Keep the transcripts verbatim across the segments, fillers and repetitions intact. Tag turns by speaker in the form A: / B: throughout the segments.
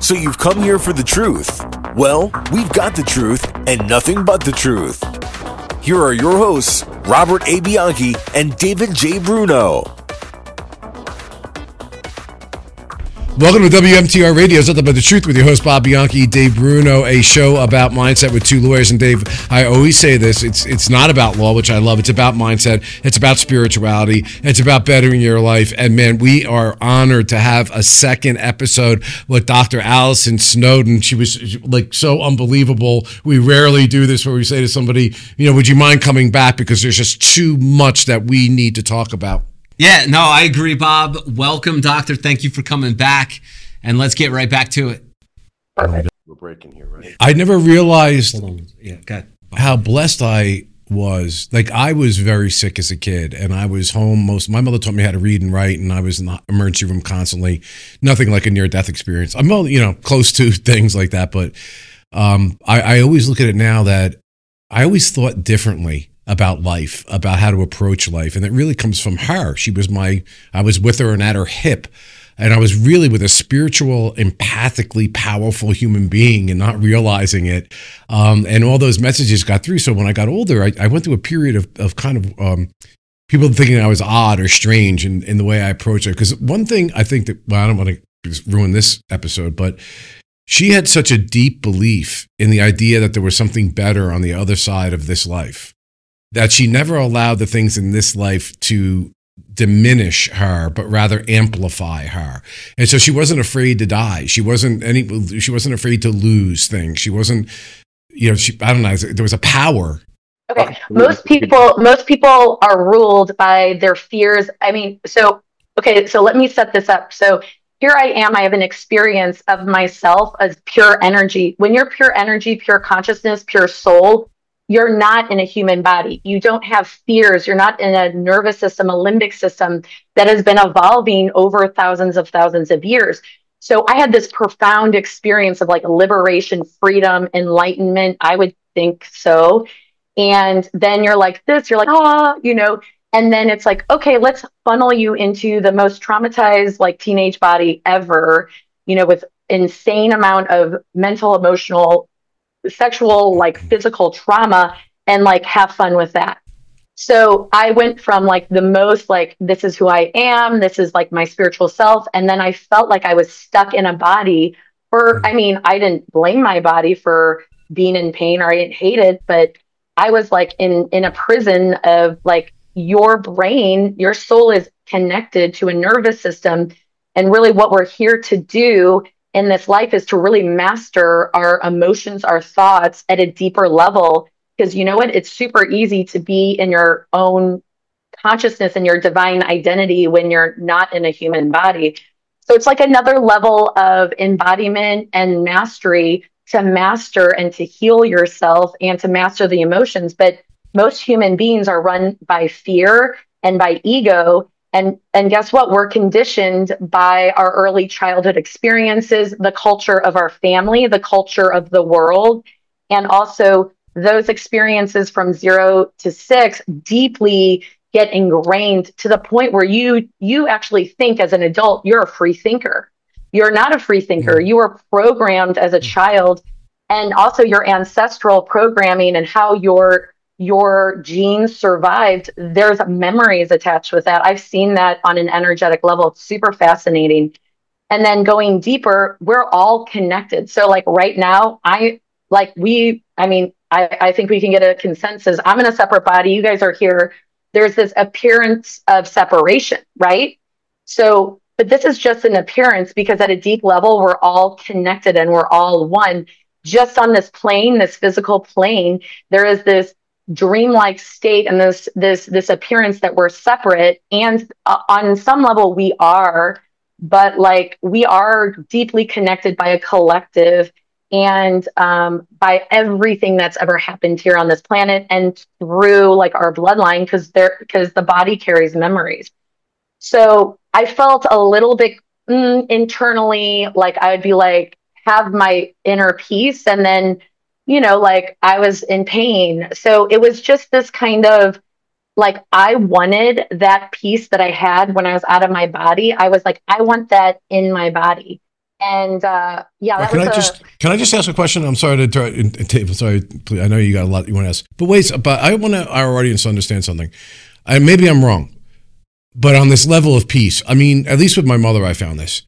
A: So you've come here for the truth. Well, we've got the truth and nothing but the truth. Here are your hosts, Robert A. Bianchi and David J. Bruno.
B: Welcome to W M T R Radio. It's Nothing But the Truth with your host, Bob Bianchi, Dave Bruno, a show about mindset with two lawyers. And Dave, I always say this, it's it's not about law, which I love. It's about mindset. It's about spirituality. It's about bettering your life. And man, we are honored to have a second episode with Doctor Allison Snowden. She was like so unbelievable. We rarely do this where we say to somebody, you know, would you mind coming back? Because there's just too much that we need to talk about.
C: Yeah, no, I agree, Bob. Welcome, Doctor. Thank you for coming back. And let's get right back to it.
A: Perfect. We're breaking here, right?
B: I never realized
C: yeah, go ahead.
B: how blessed I was. Like, I was very sick as a kid, and I was home most. My mother taught me how to read and write, and I was in the emergency room constantly. Nothing like a near-death experience. I'm, you know, close to things like that, but um, I, I always look at it now that I always thought differently about life, about how to approach life. And it really comes from her. She was my, I was with her and at her hip. And I was really with a spiritual, empathically powerful human being and not realizing it. Um, and all those messages got through. So when I got older, I, I went through a period of, of kind of um, people thinking I was odd or strange in, in the way I approached it. Because one thing I think that, well, I don't want to ruin this episode, but she had such a deep belief in the idea that there was something better on the other side of this life, that she never allowed the things in this life to diminish her, but rather amplify her. And so she wasn't afraid to die. She wasn't any, she wasn't afraid to lose things. She wasn't, you know, she, I don't know, there was a power.
D: Okay. Most people, most people are ruled by their fears. I mean, so, okay, so let me set this up. So here I am, I have an experience of myself as pure energy. When you're pure energy, pure consciousness, pure soul, you're not in a human body. You don't have fears. You're not in a nervous system, a limbic system that has been evolving over thousands of thousands of years. So I had this profound experience of like liberation, freedom, enlightenment. I would think so. And then you're like this, you're like, ah, you know, and then it's like, okay, let's funnel you into the most traumatized like teenage body ever, you know, with insane amount of mental, emotional, sexual, like physical trauma, and like have fun with that. So I went from like the most like, this is who I am, this is like my spiritual self. And then I felt like I was stuck in a body for, I mean, I didn't blame my body for being in pain or I didn't hate it, but I was like in, in a prison of like your brain, your soul is connected to a nervous system. And really what we're here to do in this life is to really master our emotions, our thoughts at a deeper level. Because you know what? It's super easy to be in your own consciousness and your divine identity when you're not in a human body. So it's like another level of embodiment and mastery to master and to heal yourself and to master the emotions. But most human beings are run by fear and by ego. And, and guess what? We're conditioned by our early childhood experiences, the culture of our family, the culture of the world, and also those experiences from zero to six deeply get ingrained to the point where you you actually think as an adult, you're a free thinker. You're not a free thinker. You were programmed as a child, and also your ancestral programming and how your your genes survived, there's memories attached with that. I've seen that on an energetic level. It's super fascinating. And then going deeper, we're all connected. So like right now, I like we, I mean, I, I think we can get a consensus. I'm in a separate body. You guys are here. There's this appearance of separation, right? So, but this is just an appearance because at a deep level, we're all connected and we're all one. Just on this plane, this physical plane, there is this dreamlike state and this this this appearance that we're separate, and uh, on some level we are, but like we are deeply connected by a collective and um by everything that's ever happened here on this planet and through like our bloodline, because there because the body carries memories. So I felt a little bit mm, internally like I would be like have my inner peace, and then you know, like I was in pain. So it was just this kind of like, I wanted that peace that I had when I was out of my body. I was like, I want that in my body. And uh, yeah, that
B: can
D: was
B: I
D: a,
B: just can I just ask a question? I'm sorry to try. Dave, sorry, please, I know you got a lot you want to ask, but wait. But I want to our audience to understand something. I, maybe I'm wrong, but on this level of peace, I mean, at least with my mother, I found this.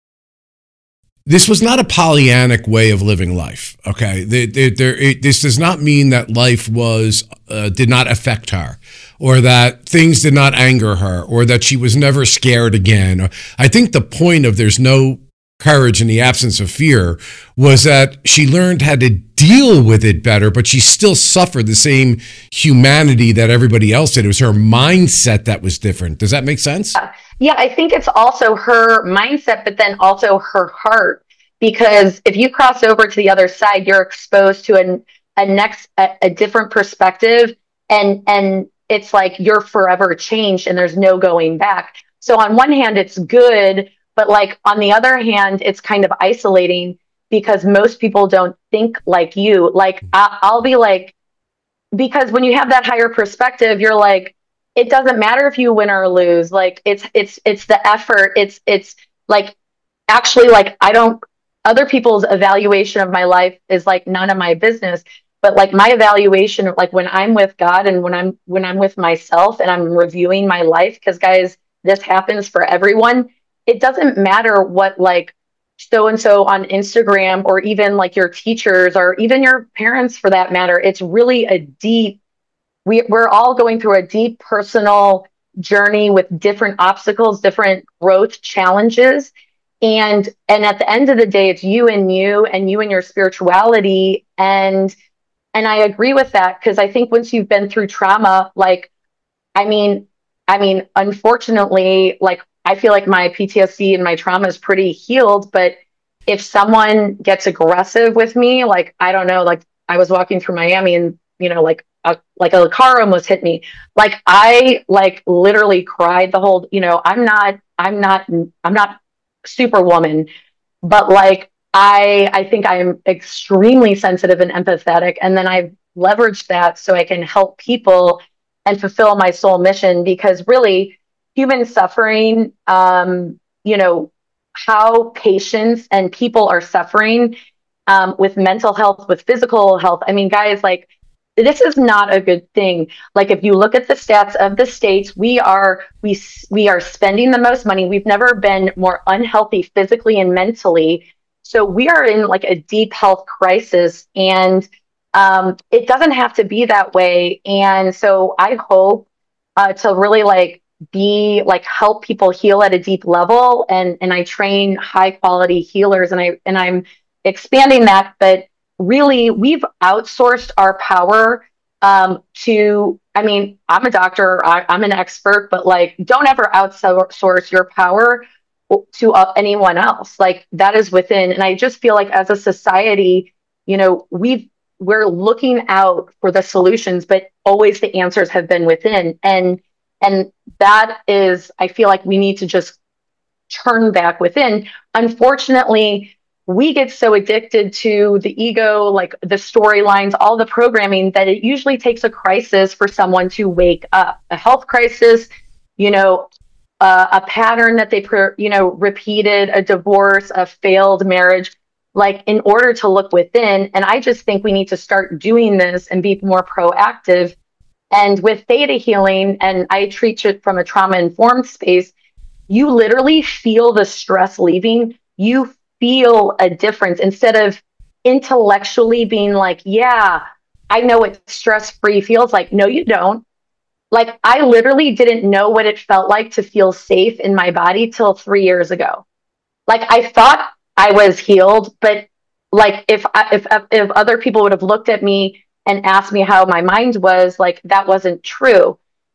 B: This was not a Pollyannic way of living life. Okay, there, there, there, it, this does not mean that life was uh, did not affect her, or that things did not anger her, or that she was never scared again. Or, I think the point of there's no courage in the absence of fear was that she learned how to deal with it better, but she still suffered the same humanity that everybody else did. It was her mindset that was different. Does that make sense?
D: Yeah, I think it's also her mindset, but then also her heart. Because if you cross over to the other side, you're exposed to a, a next, a, a different perspective, and and it's like you're forever changed, and there's no going back. So on one hand, it's good, but like on the other hand, it's kind of isolating because most people don't think like you. Like I, I'll be like, because when you have that higher perspective, you're like, it doesn't matter if you win or lose. Like it's it's it's the effort. It's it's like actually like I don't. Other people's evaluation of my life is like none of my business. But like my evaluation, like when I'm with God and when I'm when I'm with myself and I'm reviewing my life, because guys, this happens for everyone. It doesn't matter what like so and so on Instagram or even like your teachers or even your parents for that matter. It's really a deep. We we're all going through a deep personal journey with different obstacles, different growth challenges. And and at the end of the day, it's you and you and you and your spirituality. And and I agree with that, because I think once you've been through trauma, like, I mean, I mean, unfortunately, like, I feel like my P T S D and my trauma is pretty healed. But if someone gets aggressive with me, like, I don't know, like I was walking through Miami and, you know, like a, like a car almost hit me. Like I like literally cried the whole, you know, I'm not, I'm not, I'm not superwoman, but like I I think I'm extremely sensitive and empathetic, and then I've leveraged that so I can help people and fulfill my soul mission. Because really, human suffering, um, you know, how patients and people are suffering um, with mental health, with physical health. I mean, guys, like, this is not a good thing. Like, if you look at the stats of the states, we are we we are spending the most money. We've never been more unhealthy physically and mentally. So we are in like a deep health crisis, and um, it doesn't have to be that way. And so I hope uh, to really like be like help people heal at a deep level, and and I train high quality healers, and I and I'm expanding that, but really, we've outsourced our power um, to, I mean, I'm a doctor, I, I'm an expert, but like, don't ever outsource your power to uh, anyone else. Like, that is within. And I just feel like as a society, you know, we've, we're looking out for the solutions, but always the answers have been within. And, and that is, I feel like we need to just turn back within. Unfortunately, we get so addicted to the ego, like the storylines, all the programming, that it usually takes a crisis for someone to wake up. A health crisis, you know, uh, a pattern that they, per, you know, repeated, a divorce, a failed marriage, like in order to look within. And I just think we need to start doing this and be more proactive. And with theta healing, and I treat it from a trauma-informed space, you literally feel the stress leaving. You feel a difference instead of intellectually being like, yeah, I know what stress-free feels like. No, you don't. Like, I literally didn't know what it felt like to feel safe in my body till three years ago. Like, I thought I was healed, but like if I, if if other people would have looked at me and asked me how my mind was, like, that wasn't true.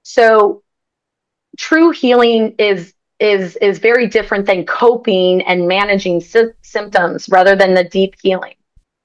D: So true healing is is is very different than coping and managing sy- symptoms rather than the deep healing.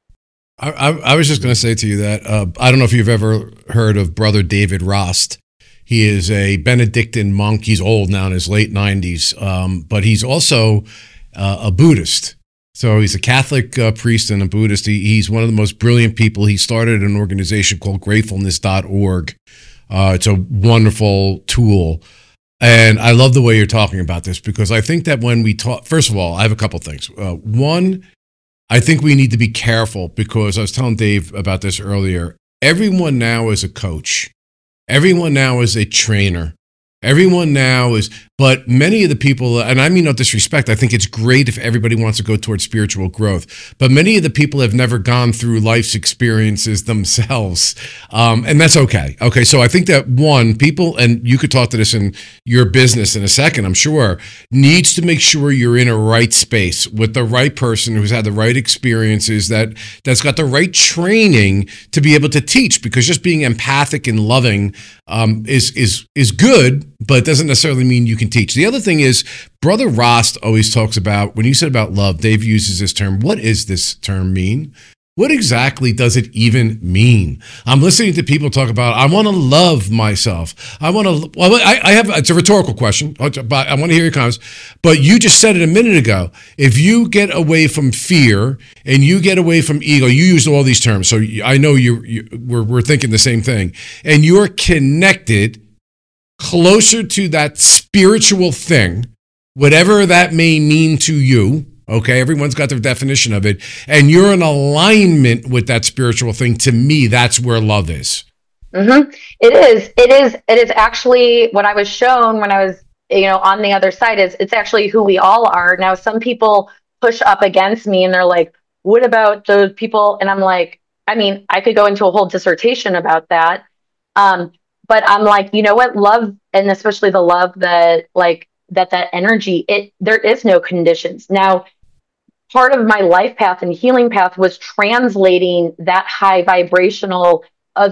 B: I, I, I was just going to say to you that uh, I don't know if you've ever heard of Brother David Rost. He is a Benedictine monk. He's old now, in his late nineties, um, but he's also uh, a Buddhist. So he's a Catholic uh, priest and a Buddhist. He, he's one of the most brilliant people. He started an organization called gratefulness dot org. Uh, it's a wonderful tool. And I love the way you're talking about this, because I think that when we talk, first of all, I have a couple things. Uh, one, I think we need to be careful, because I was telling Dave about this earlier. Everyone now is a coach. Everyone now is a trainer. Everyone now is, but many of the people, and I mean no disrespect, I think it's great if everybody wants to go towards spiritual growth, but many of the people have never gone through life's experiences themselves, um, and that's okay. Okay, so I think that one, people, and you could talk to this in your business in a second, I'm sure, needs to make sure you're in a right space with the right person who's had the right experiences, that, that's got the right training to be able to teach, because just being empathic and loving um, is, is, is good, but it doesn't necessarily mean you can teach. The other thing is, Brother Rost always talks about, when you said about love, Dave uses this term. What does this term mean? What exactly does it even mean? I'm listening to people talk about, I want to love myself. I want to, well, I, I have, it's a rhetorical question, but I want to hear your comments. But you just said it a minute ago. If you get away from fear and you get away from ego, you used all these terms. So I know you, you we're, we're thinking the same thing. And you're connected closer to that spiritual thing, whatever that may mean to you. Okay, everyone's got their definition of it, and you're in alignment with that spiritual thing. To me, that's where love is.
D: Mm-hmm. It is. It is. It is actually what I was shown when I was, you know, on the other side. Is it's actually who we all are. Now, some people push up against me, and they're like, "What about those people?" And I'm like, I mean, I could go into a whole dissertation about that. Um, But I'm like, you know what, love, and especially the love that like that, that energy, it, there is no conditions. Now, part of my life path and healing path was translating that high vibrational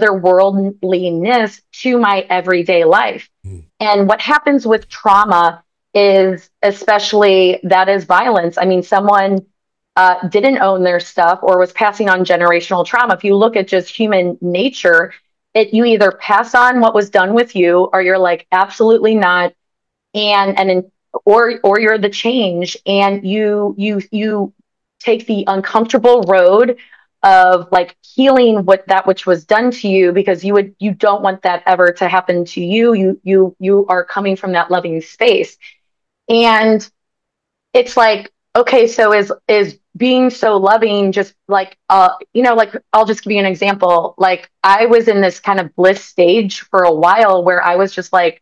D: otherworldliness to my everyday life. Mm. And what happens with trauma is, especially that is violence. I mean, someone uh, didn't own their stuff or was passing on generational trauma. If you look at just human nature, it, you either pass on what was done with you, or you're like, absolutely not. And, and, in, or, or you're the change, and you, you, you take the uncomfortable road of like healing what that which was done to you, because you would, you don't want that ever to happen to you. You, you, you are coming from that loving space. And it's like, okay, so is, is being so loving just like, uh, you know, like, I'll just give you an example. Like, I was in this kind of bliss stage for a while where I was just like,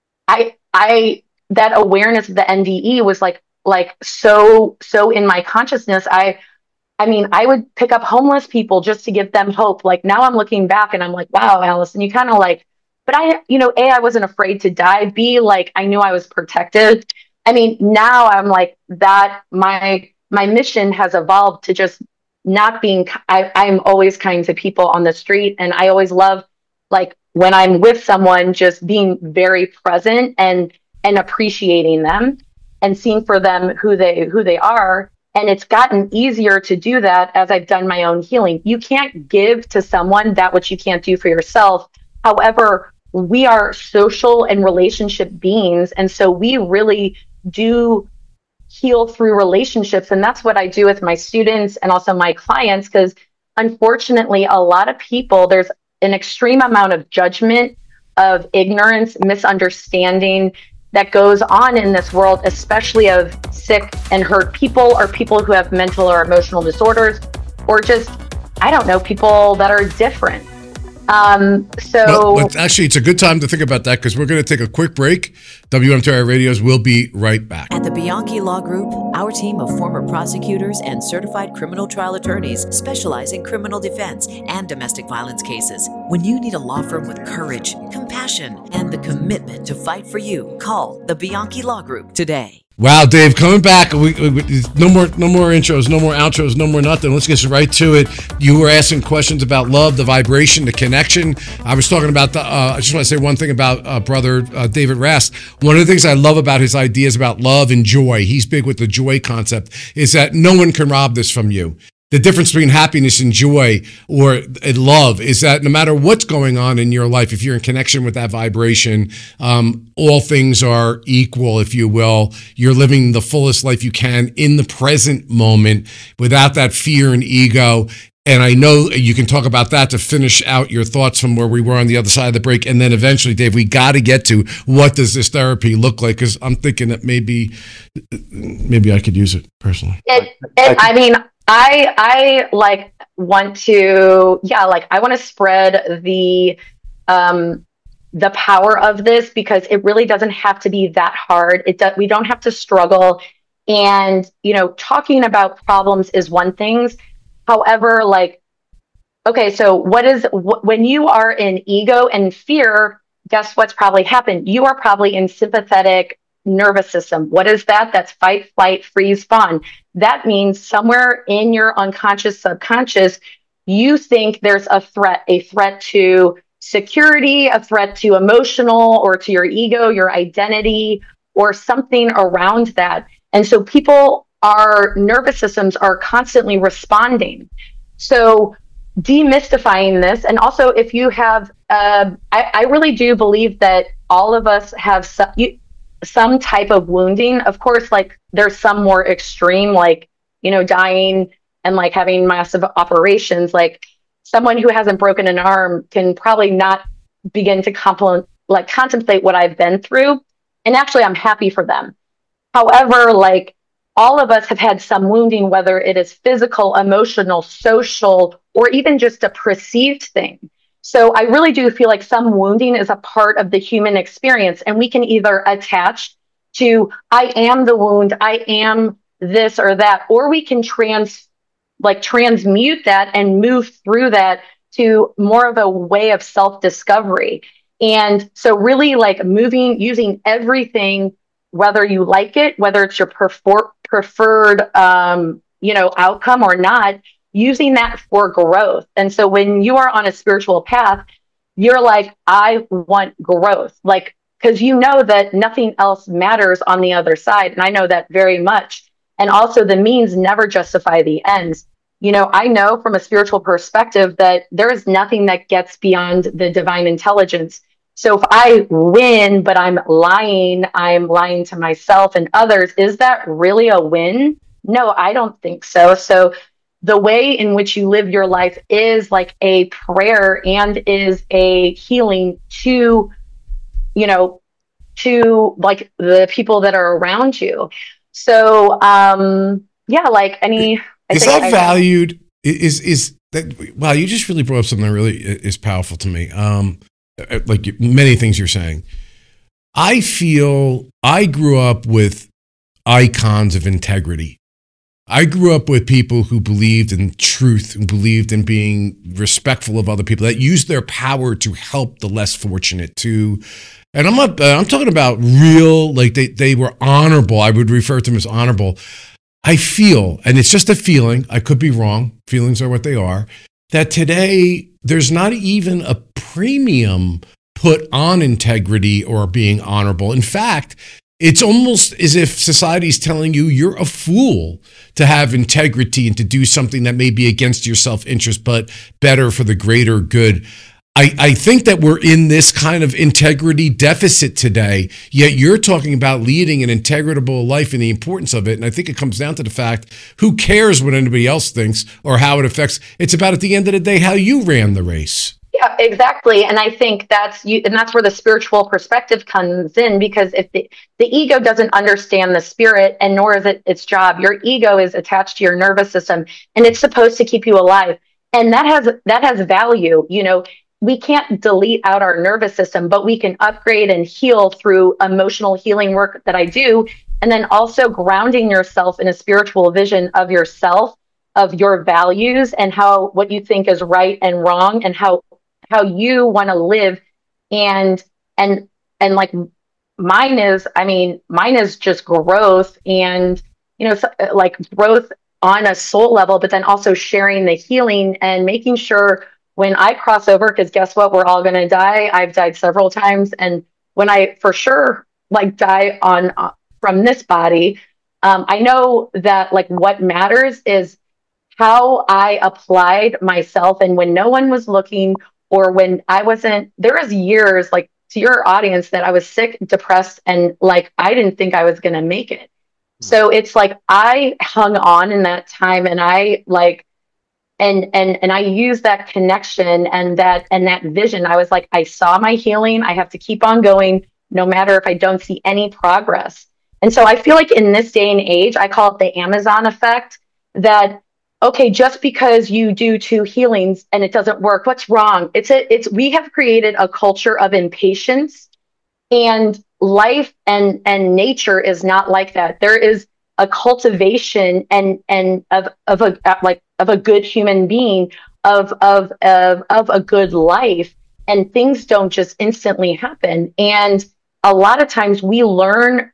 D: I, I, that awareness of the N D E was like, like, so, so in my consciousness, I, I mean, I would pick up homeless people just to give them hope. Like, now I'm looking back and I'm like, wow, Allison, you kind of like, but I, you know, A, I wasn't afraid to die. B, like, I knew I was protected. I mean, now I'm like that, my, my mission has evolved to just not being, I, I'm always kind to people on the street. And I always love, like, when I'm with someone, just being very present and, and appreciating them and seeing for them who they, who they are. And it's gotten easier to do that as I've done my own healing. You can't give to someone that which you can't do for yourself. However, we are social and relationship beings. And so we really do heal through relationships. And that's what I do with my students and also my clients, because unfortunately, a lot of people, there's an extreme amount of judgment, of ignorance, misunderstanding that goes on in this world, especially of sick and hurt people, or people who have mental or emotional disorders, or just, I don't know, people that are different. Um, so
B: well, well, actually, it's a good time to think about that, because we're going to take a quick break. W M T R Radios will be right back.
E: At the Bianchi Law Group, our team of former prosecutors and certified criminal trial attorneys specialize in criminal defense and domestic violence cases. When you need a law firm with courage, compassion, and the commitment to fight for you, call the Bianchi Law Group today.
B: Wow, Dave, coming back. We, we, no more, no more intros, no more outros, no more nothing. Let's get right to it. You were asking questions about love, the vibration, the connection. I was talking about the. Uh, I just want to say one thing about uh, brother uh, David Rast. One of the things I love about his ideas about love and joy, he's big with the joy concept, is that no one can rob this from you. The difference between happiness and joy, or love, is that no matter what's going on in your life, if you're in connection with that vibration, um, all things are equal, if you will. You're living the fullest life you can in the present moment without that fear and ego. And I know you can talk about that to finish out your thoughts from where we were on the other side of the break. And then eventually, Dave, we got to get to what does this therapy look like? Because I'm thinking that maybe maybe I could use it personally.
D: It, it, I mean, I I like want to, yeah, like I want to spread the um, the power of this, because it really doesn't have to be that hard. It do, we don't have to struggle. And, you know, talking about problems is one thing. However, like, okay, so what is, wh- when you are in ego and fear, guess what's probably happened? You are probably in sympathetic nervous system. What is that? That's fight, flight, freeze, fawn. That means somewhere in your unconscious, subconscious, you think there's a threat, a threat to security, a threat to emotional or to your ego, your identity, or something around that. And so people, our nervous systems are constantly responding. So demystifying this, and also if you have, uh, I, I really do believe that all of us have some, you, some type of wounding. Of course, like there's some more extreme, like, you know, dying and like having massive operations. Like someone who hasn't broken an arm can probably not begin to compl- like contemplate what I've been through. And actually, I'm happy for them. However, like, all of us have had some wounding, whether it is physical, emotional, social, or even just a perceived thing. So I really do feel like some wounding is a part of the human experience. And we can either attach to, I am the wound, I am this or that, or we can trans, like transmute that and move through that to more of a way of self-discovery. And so really like moving, using everything, whether you like it, whether it's your prefer- preferred, um, you know, outcome or not, using that for growth. And so when you are on a spiritual path, you're like, I want growth, like, because you know that nothing else matters on the other side. And I know that very much. And also the means never justify the ends. You know, I know from a spiritual perspective that there is nothing that gets beyond the divine intelligence. So if I win, but I'm lying, I'm lying to myself and others, is that really a win? No, I don't think so. So the way in which you live your life is like a prayer and is a healing to, you know, to like the people that are around you. So, um, yeah, like any, I
B: is
D: think
B: that
D: I,
B: valued? Is, is that, wow, you just really brought up something that really is powerful to me. Um, like many things you're saying. I feel I grew up with icons of integrity. I grew up with people who believed in truth, who believed in being respectful of other people, that used their power to help the less fortunate, to, and I'm not, I'm talking about real, like they, they were honorable. I would refer to them as honorable. I feel, and it's just a feeling, I could be wrong, feelings are what they are, that today there's not even a premium put on integrity or being honorable. In fact, it's almost as if society's telling you you're a fool to have integrity and to do something that may be against your self-interest, but better for the greater good. I, I think that we're in this kind of integrity deficit today, yet you're talking about leading an integritable life and the importance of it. And I think it comes down to the fact, who cares what anybody else thinks or how it affects? It's about, at the end of the day, how you ran the race.
D: Yeah, exactly. And I think that's you, and that's where the spiritual perspective comes in, because if the, the ego doesn't understand the spirit, and nor is it its job, your ego is attached to your nervous system and it's supposed to keep you alive. And that has, that has value. You know, we can't delete out our nervous system, but we can upgrade and heal through emotional healing work that I do. And then also grounding yourself in a spiritual vision of yourself, of your values, and how, what you think is right and wrong, and how, how you want to live. And, and, and like mine is, I mean, mine is just growth and, you know, like growth on a soul level, but then also sharing the healing and making sure when I cross over, because guess what, we're all going to die. I've died several times. And when I for sure like die on uh, from this body, um, I know that like what matters is how I applied myself. And when no one was looking, or when I wasn't, there was years, like to your audience, that I was sick, depressed, and like I didn't think I was going to make it. So it's like I hung on in that time, and I like and and and I use that connection and that and that vision. I was like, I saw my healing. I have to keep on going, no matter if I don't see any progress. And so I feel like in this day and age, I call it the Amazon effect, that okay, just because you do two healings and it doesn't work, what's wrong? It's a, it's we have created a culture of impatience, and life and and nature is not like that. There is a cultivation and and of of a like of a good human being, of of of of a good life, and things don't just instantly happen. And a lot of times we learn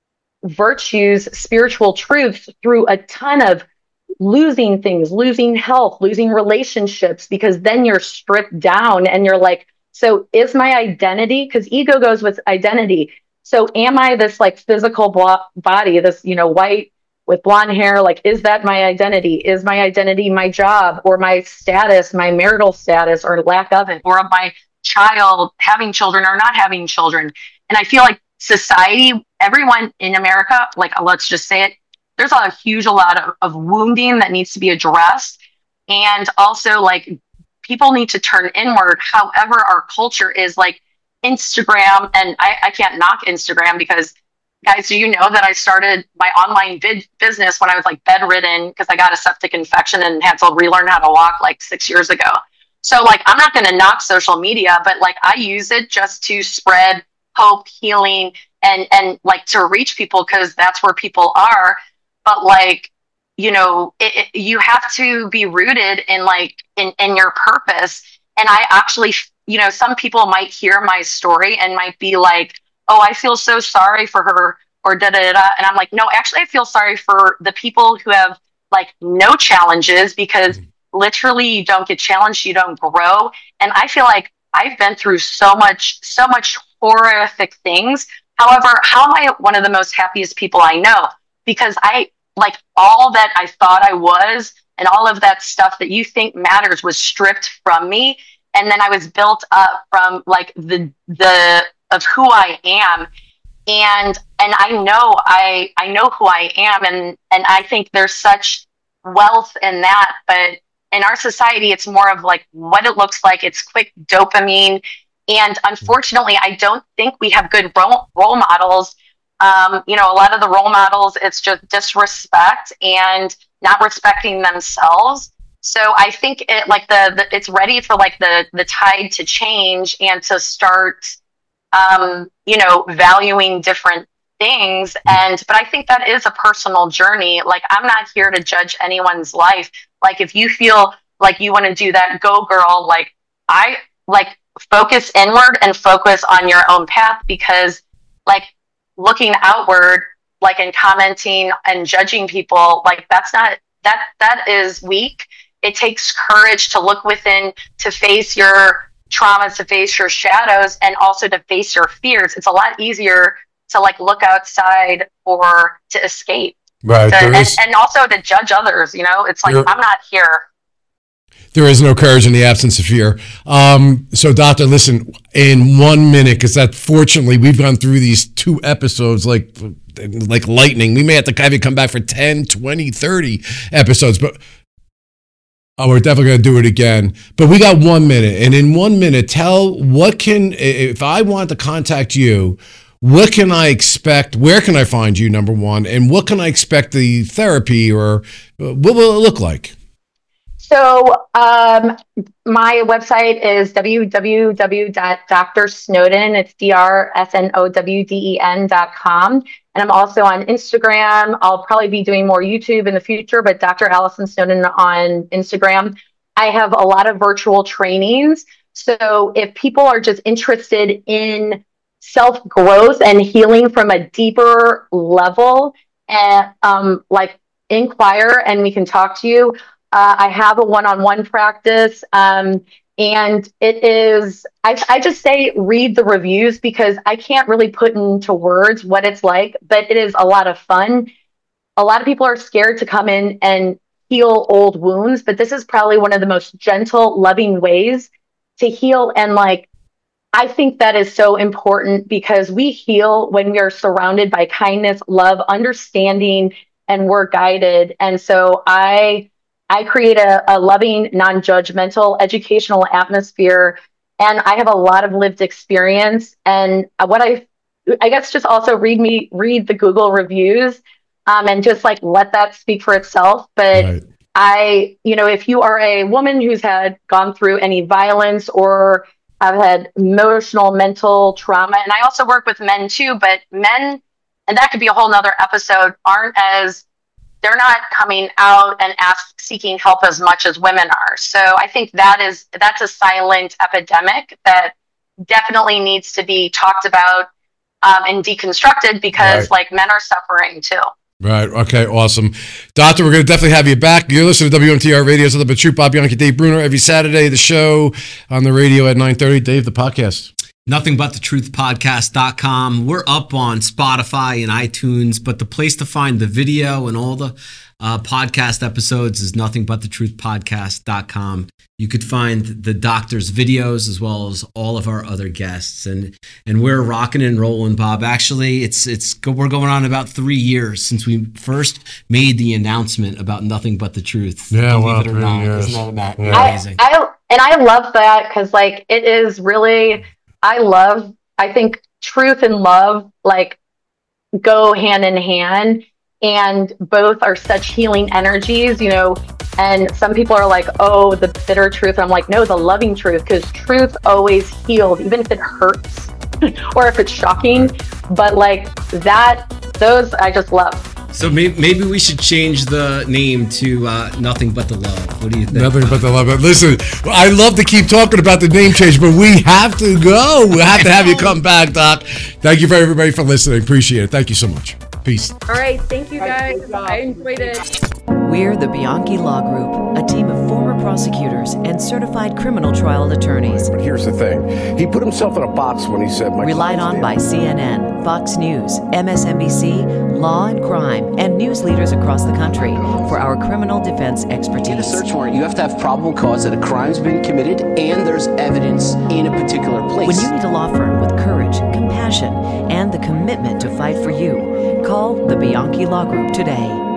D: virtues, spiritual truths through a ton of losing things, losing health, losing relationships, because then you're stripped down and you're like, so is my identity, because ego goes with identity. So am I this like physical blo- body, this, you know, white with blonde hair? Like, is that my identity? Is my identity my job or my status, my marital status or lack of it, or of my child having children or not having children? And I feel like society, everyone in America, like, let's just say it, there's a huge a lot of, of wounding that needs to be addressed. And also, like, people need to turn inward. However, our culture is like Instagram, and I, I can't knock Instagram because, guys, do you know that I started my online vid- business when I was like bedridden because I got a septic infection and had to relearn how to walk like six years ago. So like, I'm not going to knock social media, but like, I use it just to spread hope, healing, and and like to reach people, because that's where people are. But like, you know, it, it, you have to be rooted in like in, in your purpose. And I actually, you know, some people might hear my story and might be like, oh, I feel so sorry for her, or da da da. And I'm like, no, actually, I feel sorry for the people who have like no challenges, because literally you don't get challenged, you don't grow. And I feel like I've been through so much, so much horrific things. However, how am I one of the most happiest people I know? Because I, like, all that I thought I was and all of that stuff that you think matters was stripped from me. And then I was built up from like the, the, of who I am. And, and I know, I, I know who I am. And, and I think there's such wealth in that, but in our society, it's more of like what it looks like. It's quick dopamine. And unfortunately, I don't think we have good role, role models. Um, you know, a lot of the role models, it's just disrespect and not respecting themselves. So I think it like the, the it's ready for like the the tide to change and to start, um, you know, valuing different things. And but I think that is a personal journey. Like, I'm not here to judge anyone's life. Like, if you feel like you want to do that, go girl. Like, I like focus inward and focus on your own path, because like looking outward, like, and commenting and judging people, like, that's not, that, that is weak. It takes courage to look within, to face your traumas, to face your shadows, and also to face your fears. It's a lot easier to like look outside or to escape.
B: Right.
D: To, and,
B: is,
D: and also to judge others, you know, it's like, I'm not here.
B: There is no courage in the absence of fear. Um, so, Doctor, listen, in one minute, because that fortunately we've gone through these two episodes like like lightning. We may have to have you come back for ten, twenty, thirty episodes, but oh, we're definitely going to do it again. But we got one minute. And in one minute, tell what can, if I want to contact you, what can I expect? Where can I find you, number one? And what can I expect the therapy, or what will it look like?
D: So um, my website is w w w dot dr snowden. It's D R S N O W D E N dot com. And I'm also on Instagram. I'll probably be doing more YouTube in the future, but Doctor Allison Snowden on Instagram. I have a lot of virtual trainings. So if people are just interested in self-growth and healing from a deeper level, and um, like inquire and we can talk to you. Uh, I have a one-on-one practice, um, and it is, I, I just say read the reviews, because I can't really put into words what it's like, but it is a lot of fun. A lot of people are scared to come in and heal old wounds, but this is probably one of the most gentle, loving ways to heal. And like, I think that is so important, because we heal when we are surrounded by kindness, love, understanding, and we're guided. And so I... I create a, a loving, non-judgmental, educational atmosphere, and I have a lot of lived experience. And what I, I guess, just also read me read the Google reviews, um, and just like let that speak for itself. But
B: Right.
D: I, you know, if you are a woman who's had gone through any violence or have had emotional, mental trauma, and I also work with men too, but men, and that could be a whole nother episode, aren't as, they're not coming out and ask, seeking help as much as women are. So I think that is, that's a silent epidemic that definitely needs to be talked about, um, and deconstructed, because
B: Right.
D: like men are suffering too.
B: Right. Okay. Awesome. Doctor, we're going to definitely have you back. You're listening to W M T R Radio. It's the Truth. Bob Bianchi, Dave Bruner. Every Saturday, the show on the radio at nine thirty. Dave, the podcast.
C: nothing but the truth podcast dot com. We're up on Spotify and iTunes, but the place to find the video and all the uh, podcast episodes is nothing but the truth podcast dot com. You could find the doctor's videos as well as all of our other guests, and and we're rocking and rolling, Bob. Actually, it's it's we're going on about three years since we first made the announcement about Nothing But the Truth.
B: Yeah,
C: Believe
B: wow,
C: it or
B: three
C: not,
B: years.
C: isn't that ama-
B: Yeah.
C: amazing?
D: I, I and I love that, because like it is really, I love, I think truth and love like go hand in hand, and both are such healing energies, you know. And some people are like, oh, the bitter truth. I'm like, no, the loving truth, because truth always heals, even if it hurts or if it's shocking. But like that, those I just love.
C: So maybe, maybe we should change the name to uh, Nothing But the Love. What do you think?
B: Nothing but the love. Listen, I love to keep talking about the name change, but we have to go. We have to have you come back, Doc. Thank you for everybody for listening. Appreciate it. Thank you so much. Peace.
F: All right. Thank you, guys. I enjoyed it.
E: We're the Bianchi Law Group, a team of former prosecutors and certified criminal trial attorneys.
G: But here's the thing. He put himself in a box when he said my
E: Relied
G: client's
E: on by
G: dead.
E: C N N, Fox News, M S N B C, Law and Crime, and news leaders across the country for our criminal defense
H: In a
E: expertise.
H: search warrant, you have to have probable cause that a crime's been committed and there's evidence in a particular place.
E: When you need a law firm with courage, compassion, and the commitment to fight for you, call the Bianchi Law Group today.